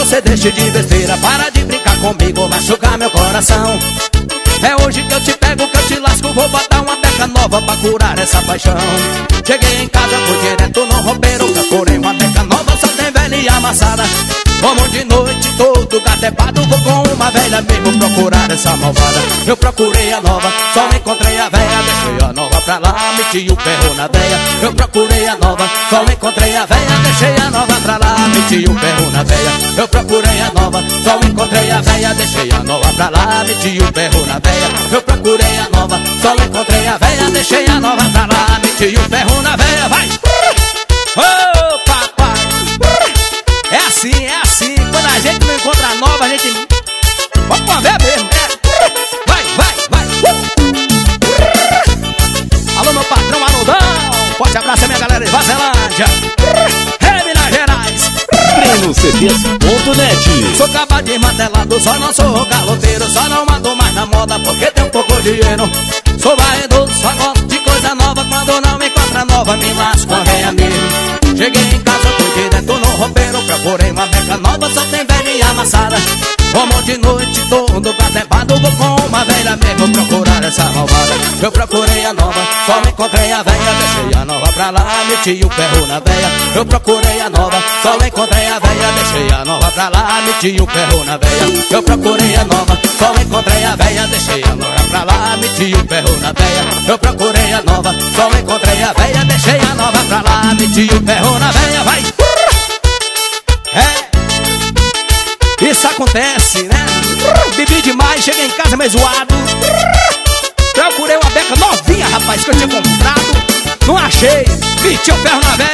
você deixe de besteira, para de brincar comigo, machucar meu coração. É hoje que eu te pego, que eu te lasco, vou botar uma beca nova pra curar essa paixão. Cheguei em casa, fui direto no roupeiro, procurei uma beca nova, só tem velha e amassada. Como de noite, todo gatepado, vou com uma velha mesmo procurar essa malvada. Eu procurei a nova, só encontrei a velha, deixei a nova pra lá, meti o ferro na veia. Eu procurei a nova, só encontrei a velha, deixei a nova pra lá, meti o ferro na veia. Eu procurei a nova, só encontrei a velha, deixei a nova pra lá, meti o ferro na veia. Eu procurei a nova, só encontrei a velha, deixei a nova pra lá, meti o ferro na veia. Vai! Ô papai! É assim, quando a gente não encontra a nova, a gente... Vamos pra ver mesmo, Vai! Alô, meu patrão Arnaldão, forte abraço a minha galera de Vazelândia. Minas Gerais. TreinoCDs.net. Sou capaz de martelado, só não sou galoteiro, só não ando mais na moda porque tem um pouco de dinheiro. Sou vaidoso, só gosto de coisa nova, quando não me encontra nova, me lasco a velha mesmo. Cheguei em casa, fui direto no roupeiro, procurei uma beca nova, só tem velha e amassada. Como de noite, todo gatepado, vou com uma velha mesmo procurar essa malvada. Eu procurei a nova, só encontrei a velha, deixei a nova pra lá, meti o ferro na veia. Eu procurei a nova, só encontrei a velha, deixei a nova pra lá, meti o ferro na veia. Eu procurei a nova, só encontrei a velha, deixei a nova pra lá, meti o ferro na veia. Eu procurei a nova, só encontrei a velha, deixei a nova pra lá, meti o ferro na veia. Vai! Isso acontece, né? Bebi demais, cheguei em casa meio zoado. Procurei uma beca novinha, rapaz, que eu tinha comprado. Não achei, meti o ferro na veia.